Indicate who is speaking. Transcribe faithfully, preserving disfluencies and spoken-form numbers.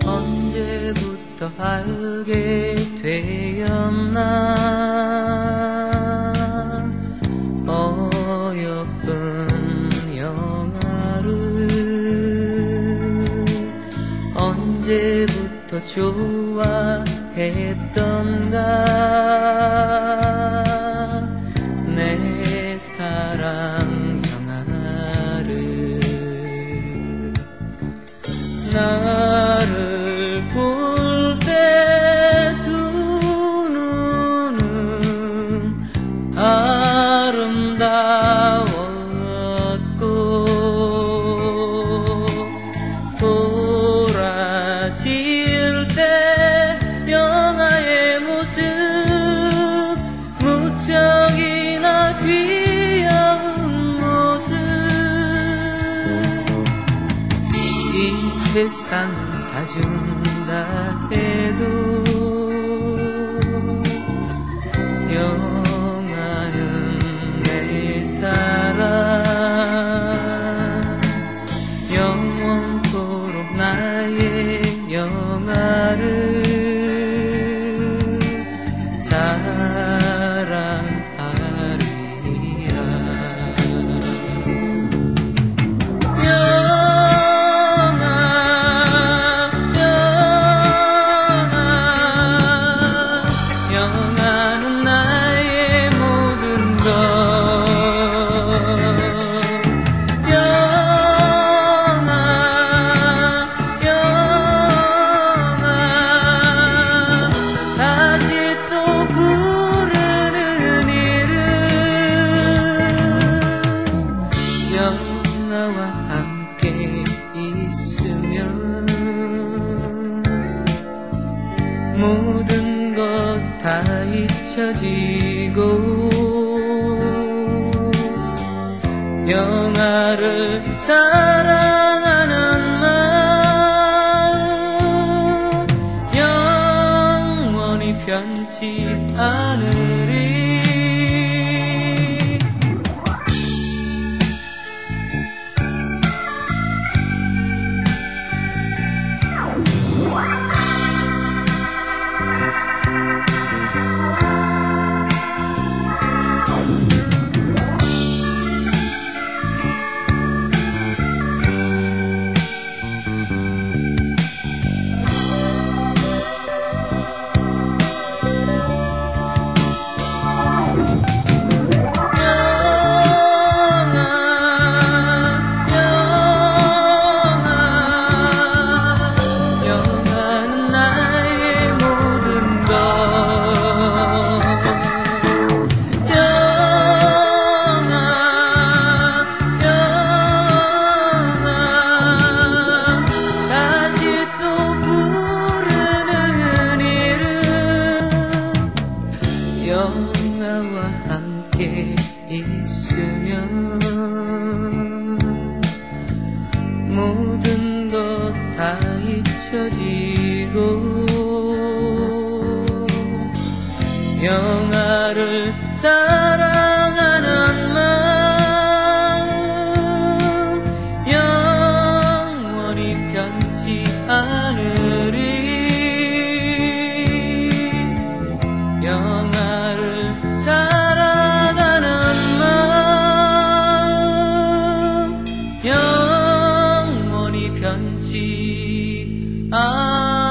Speaker 1: 언제부터 알게 되었나 어여쁜 영화를 언제부터 좋아했던가 내 사랑 영화를 나를 볼 때 두 눈은 아름다웠고 돌아질 때 영화의 모습 무척이나 귀여운 모습 이 세상 다 준다 해도 영화는 내 사랑 영원토록 나의 영화를 사랑하리라. 영화는 나의 모든 것 영화 영화 다시 또 부르는 이름 영화와 함께 있으면 모든 것 다 잊혀지고 영화를 사랑하는 마음 영원히 변치 않으리. 영화와 함께 있으면 모든 것 다 잊혀지고 영화를 사랑하는 마음 영원히 변치 않으리. 영화를 사랑하는 마음 영원히 변치 않으리.